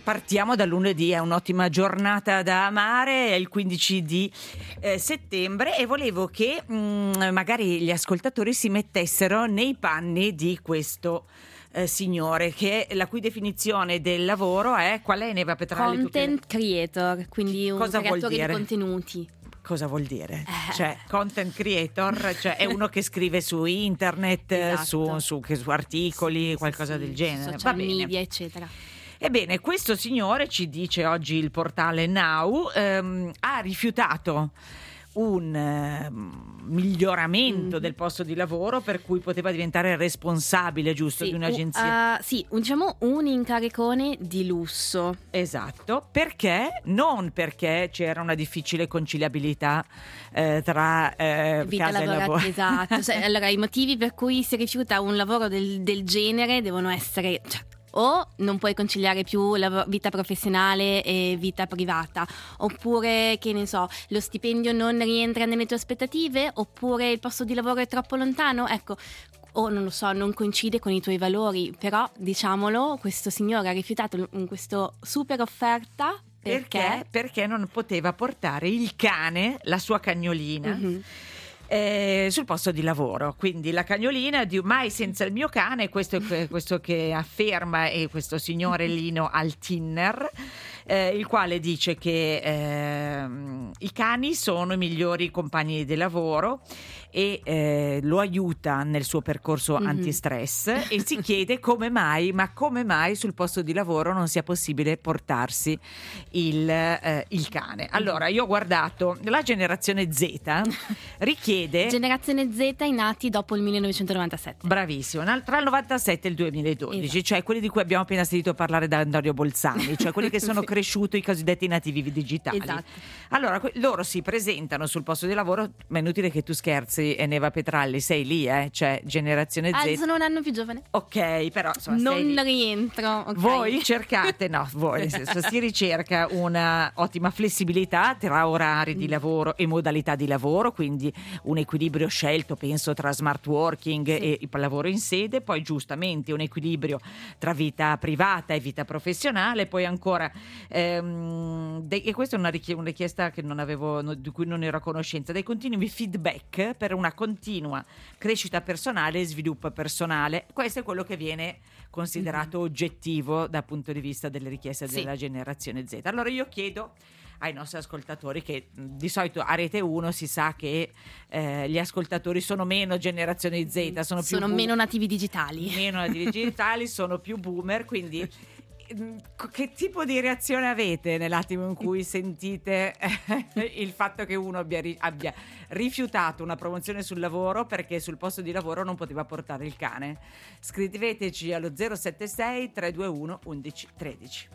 partiamo da lunedì, è un'ottima giornata da amare, è il 15 di settembre e volevo che magari gli ascoltatori si mettessero nei panni di questo signore, che la cui definizione del lavoro è, qual è, Neva Petralli? Content creator, quindi un Cosa vuol creatore dire? di contenuti. Cosa vuol dire? Cioè, content creator, cioè è uno che scrive su internet, Esatto. su articoli, qualcosa del genere. Social Va bene. media, eccetera. Ebbene, questo signore, ci dice oggi il portale Now, ha rifiutato un miglioramento del posto di lavoro per cui poteva diventare responsabile, giusto, di un'agenzia. Diciamo un incaricone di lusso. Esatto, perché? Non perché c'era una difficile conciliabilità tra Vita casa e lavoro. lavorativa, esatto. Cioè, allora, i motivi per cui si rifiuta un lavoro del genere devono essere... o non puoi conciliare più la vita professionale e vita privata, oppure, che ne so, lo stipendio non rientra nelle tue aspettative, oppure il posto di lavoro è troppo lontano, ecco, o non lo so, non coincide con i tuoi valori. Però, diciamolo, questo signore ha rifiutato questa super offerta perché non poteva portare il cane, la sua cagnolina, sul posto di lavoro. Quindi la cagnolina di mai senza il mio cane, questo che afferma questo signore Lino Altinner, il quale dice che i cani sono i migliori compagni di lavoro e lo aiuta nel suo percorso antistress, e si chiede come mai sul posto di lavoro non sia possibile portarsi il cane. Allora, io ho guardato la generazione Z richiede... Generazione Z, i nati dopo il 1997. Bravissimo, tra il 97 e il 2012, esatto. Cioè quelli di cui abbiamo appena sentito parlare da Antonio Bolzani, cioè quelli che sono cresciuti, i cosiddetti nativi digitali. Esatto. Allora, loro si presentano sul posto di lavoro, ma è inutile che tu scherzi, Neva Petralli, sei lì, cioè generazione Z. Sono un anno più giovane. Ok, però insomma, non rientro. Okay. Voi cercate, nel senso, si ricerca una ottima flessibilità tra orari di lavoro e modalità di lavoro, quindi un equilibrio scelto, penso, tra smart working e il lavoro in sede, poi giustamente un equilibrio tra vita privata e vita professionale, poi ancora e questa è una richiesta che non avevo, di cui non ero a conoscenza, dei continui feedback per una continua crescita personale e sviluppo personale. Questo è quello che viene considerato oggettivo dal punto di vista delle richieste della generazione Z. Allora io chiedo ai nostri ascoltatori, che di solito a Rete 1 si sa che gli ascoltatori sono meno generazione Z, sono meno nativi digitali. Meno nativi digitali, sono più boomer, quindi che tipo di reazione avete nell'attimo in cui sentite il fatto che uno abbia rifiutato una promozione sul lavoro perché sul posto di lavoro non poteva portare il cane? Scriveteci allo 076 321 1113.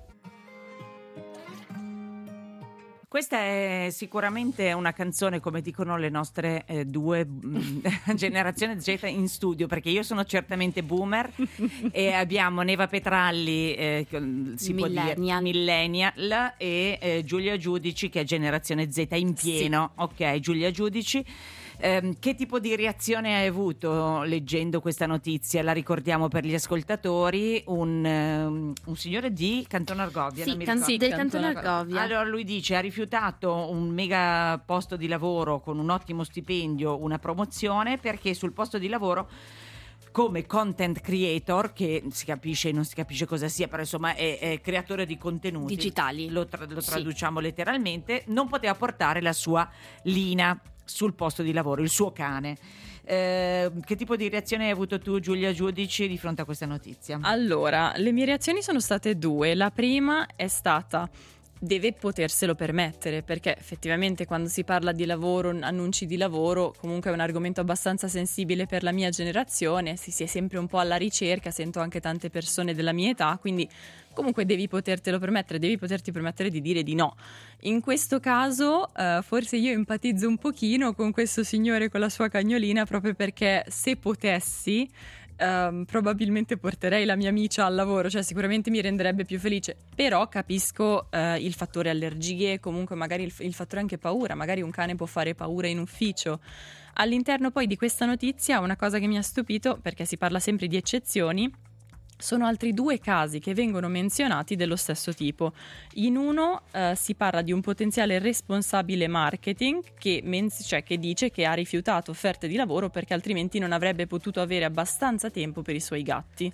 Questa è sicuramente una canzone, come dicono le nostre due generazioni Z in studio, perché io sono certamente boomer e abbiamo Neva Petralli, si può dire millennial, e Giulia Giudici, che è generazione Z in pieno. Ok, Giulia Giudici. Che tipo di reazione hai avuto leggendo questa notizia? La ricordiamo per gli ascoltatori, un signore di Canton Argovia, del Canton Argovia. Allora lui dice: ha rifiutato un mega posto di lavoro con un ottimo stipendio, una promozione, perché sul posto di lavoro come content creator, che si capisce, non si capisce cosa sia, però insomma è creatore di contenuti digitali, lo traduciamo letteralmente, non poteva portare la sua Lina sul posto di lavoro, il suo cane. Che tipo di reazione hai avuto tu, Giulia Giudici, di fronte a questa notizia? Allora, le mie reazioni sono state due. La prima è stata: deve poterselo permettere, perché effettivamente quando si parla di lavoro, annunci di lavoro, comunque è un argomento abbastanza sensibile per la mia generazione, si è sempre un po' alla ricerca, sento anche tante persone della mia età, quindi comunque devi potertelo permettere, devi poterti permettere di dire di no. In questo caso forse io empatizzo un pochino con questo signore con la sua cagnolina, proprio perché se potessi probabilmente porterei la mia micia al lavoro, cioè sicuramente mi renderebbe più felice, però capisco il fattore allergie, comunque magari il fattore anche paura, magari un cane può fare paura in ufficio. All'interno poi di questa notizia una cosa che mi ha stupito, perché si parla sempre di eccezioni, Sono altri 2 casi che vengono menzionati dello stesso tipo. In uno si parla di un potenziale responsabile marketing che dice che ha rifiutato offerte di lavoro perché altrimenti non avrebbe potuto avere abbastanza tempo per i suoi gatti.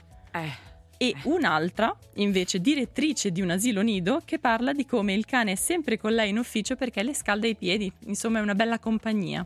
E un'altra, invece, direttrice di un asilo nido, che parla di come il cane è sempre con lei in ufficio perché le scalda i piedi. Insomma, è una bella compagnia.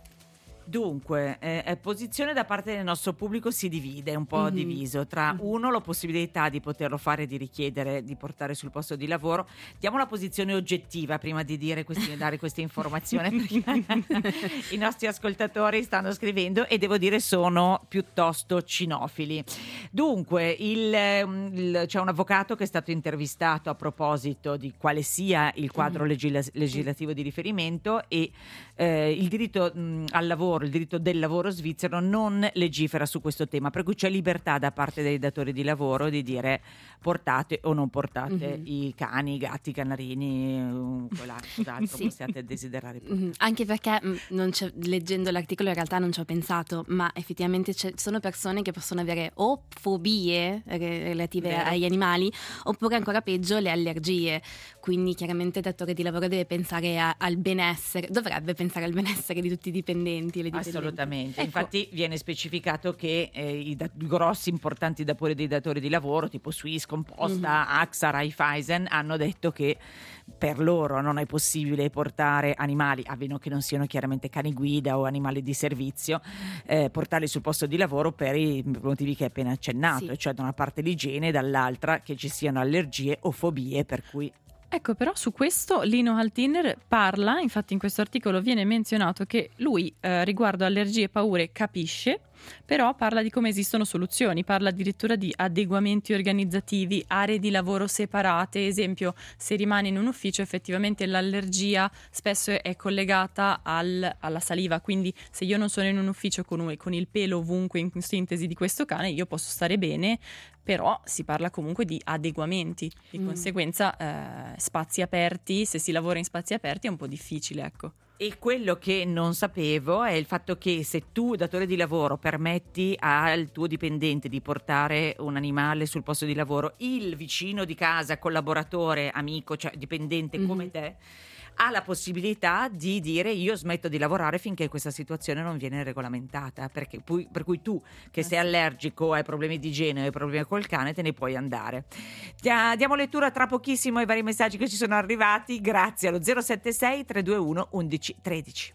Dunque, posizione da parte del nostro pubblico si divide, un po' diviso tra uno, la possibilità di poterlo fare, di richiedere, di portare sul posto di lavoro. Diamo la posizione oggettiva prima di dare queste informazioni, perché i nostri ascoltatori stanno scrivendo e devo dire sono piuttosto cinofili. Dunque, c'è un avvocato che è stato intervistato a proposito di quale sia il quadro legislativo di riferimento e il diritto al lavoro, il diritto del lavoro svizzero non legifera su questo tema, per cui c'è libertà da parte dei datori di lavoro di dire portate o non portate i cani, i gatti, i canarini, quell'altro possiate desiderare. Anche perché leggendo l'articolo in realtà non ci ho pensato, ma effettivamente sono persone che possono avere o fobie relative agli animali oppure ancora peggio le allergie, quindi chiaramente il datore di lavoro deve pensare al benessere, dovrebbe pensare al benessere di tutti i dipendenti e le dipendenti. Assolutamente, Ecco. infatti viene specificato che i grossi importanti datori di lavoro tipo Swiss, Composta, AXA, Raiffeisen hanno detto che per loro non è possibile portare animali, a meno che non siano chiaramente cani guida o animali di servizio, portarli sul posto di lavoro per i motivi che hai appena accennato, cioè da una parte l'igiene e dall'altra che ci siano allergie o fobie, per cui Ecco, però su questo Lino Haltiner parla, infatti in questo articolo viene menzionato che lui riguardo allergie e paure capisce, però parla di come esistono soluzioni, parla addirittura di adeguamenti organizzativi, aree di lavoro separate, esempio se rimane in un ufficio effettivamente l'allergia spesso è collegata alla saliva, quindi se io non sono in un ufficio con il pelo ovunque in sintesi di questo cane io posso stare bene, però si parla comunque di adeguamenti, di conseguenza spazi aperti, se si lavora in spazi aperti è un po' difficile, ecco. E quello che non sapevo è il fatto che se tu, datore di lavoro, permetti al tuo dipendente di portare un animale sul posto di lavoro, il vicino di casa, collaboratore, amico, cioè dipendente come te, ha la possibilità di dire io smetto di lavorare finché questa situazione non viene regolamentata, per cui tu che sei allergico, hai problemi di igiene, hai problemi col cane, te ne puoi andare. Diamo lettura tra pochissimo ai vari messaggi che ci sono arrivati, grazie allo 076 321 11 13.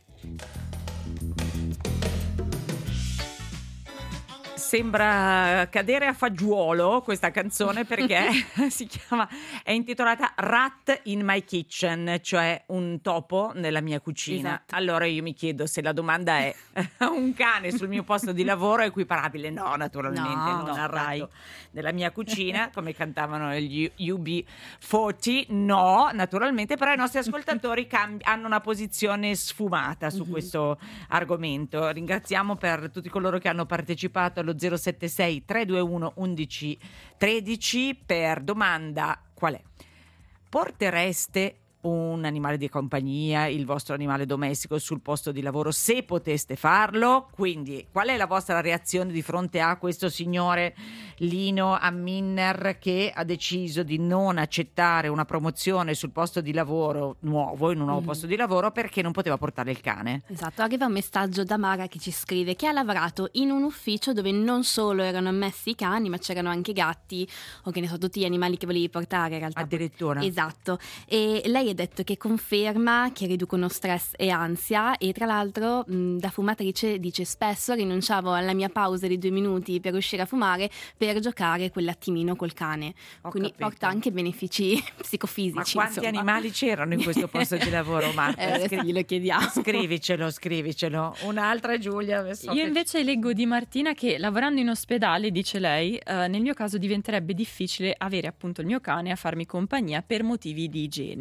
Sembra cadere a fagiolo questa canzone perché è intitolata Rat in My Kitchen, cioè un topo nella mia cucina. Esatto. Allora io mi chiedo se la domanda è un cane sul mio posto di lavoro è equiparabile. No, naturalmente non al ratto nella mia cucina, come cantavano gli UB40. No, naturalmente, però i nostri ascoltatori hanno una posizione sfumata su questo argomento. Ringraziamo per tutti coloro che hanno partecipato allo 076 321 11 13 per domanda qual è? Portereste un animale di compagnia, il vostro animale domestico sul posto di lavoro se poteste farlo? Quindi qual è la vostra reazione di fronte a questo signore Lino Amminner che ha deciso di non accettare una promozione sul posto di lavoro nuovo, in un nuovo posto di lavoro, perché non poteva portare il cane? Esatto, arriva un messaggio da Mara che ci scrive che ha lavorato in un ufficio dove non solo erano ammessi i cani ma c'erano anche i gatti o che ne so tutti gli animali che volevi portare in realtà. Addirittura. Esatto, e lei ha detto che conferma che riducono stress e ansia e tra l'altro da fumatrice dice spesso rinunciavo alla mia pausa di 2 minuti per uscire a fumare per giocare quell'attimino col cane. Quindi capito. porta anche benefici psicofisici. Ma quanti insomma. animali c'erano in questo posto di lavoro, Marta? Adesso glielo chiediamo. Scrivicelo. Un'altra Giulia. Io invece leggo di Martina che lavorando in ospedale, dice lei, nel mio caso diventerebbe difficile avere appunto il mio cane a farmi compagnia per motivi di igiene.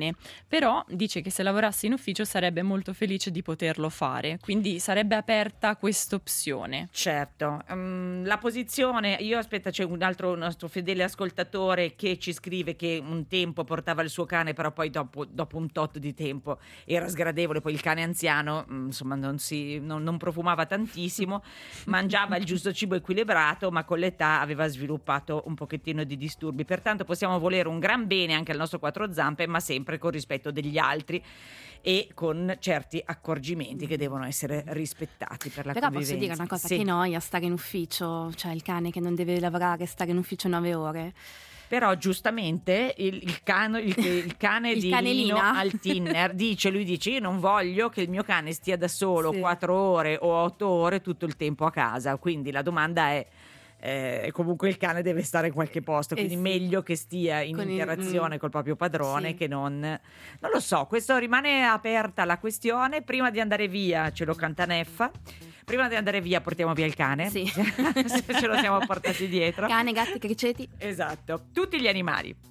però dice che se lavorasse in ufficio sarebbe molto felice di poterlo fare, quindi sarebbe aperta questa opzione. Certo, la posizione, c'è un altro nostro fedele ascoltatore che ci scrive che un tempo portava il suo cane, però poi dopo un tot di tempo era sgradevole, poi il cane anziano insomma non profumava tantissimo, mangiava il giusto cibo equilibrato, ma con l'età aveva sviluppato un pochettino di disturbi, pertanto possiamo volere un gran bene anche al nostro quattro zampe, ma sempre con rispetto degli altri e con certi accorgimenti che devono essere rispettati per la Però convivenza. posso dire una cosa, Sì. che noia stare in ufficio, cioè il cane che non deve lavorare, stare in ufficio 9 ore. Però giustamente il cane Il di cane Lino Lina. Altiner lui dice io non voglio che il mio cane stia da solo Sì. 4 ore o 8 ore tutto il tempo a casa, quindi la domanda è comunque il cane deve stare in qualche posto, quindi sì. meglio che stia in Con interazione col proprio padrone sì. che non lo so, questo rimane aperta la questione. Prima di andare via ce lo canta Neffa, prima di andare via portiamo via il cane, Sì. se ce lo siamo portati dietro, Cane, gatti, criceti. esatto, tutti gli animali.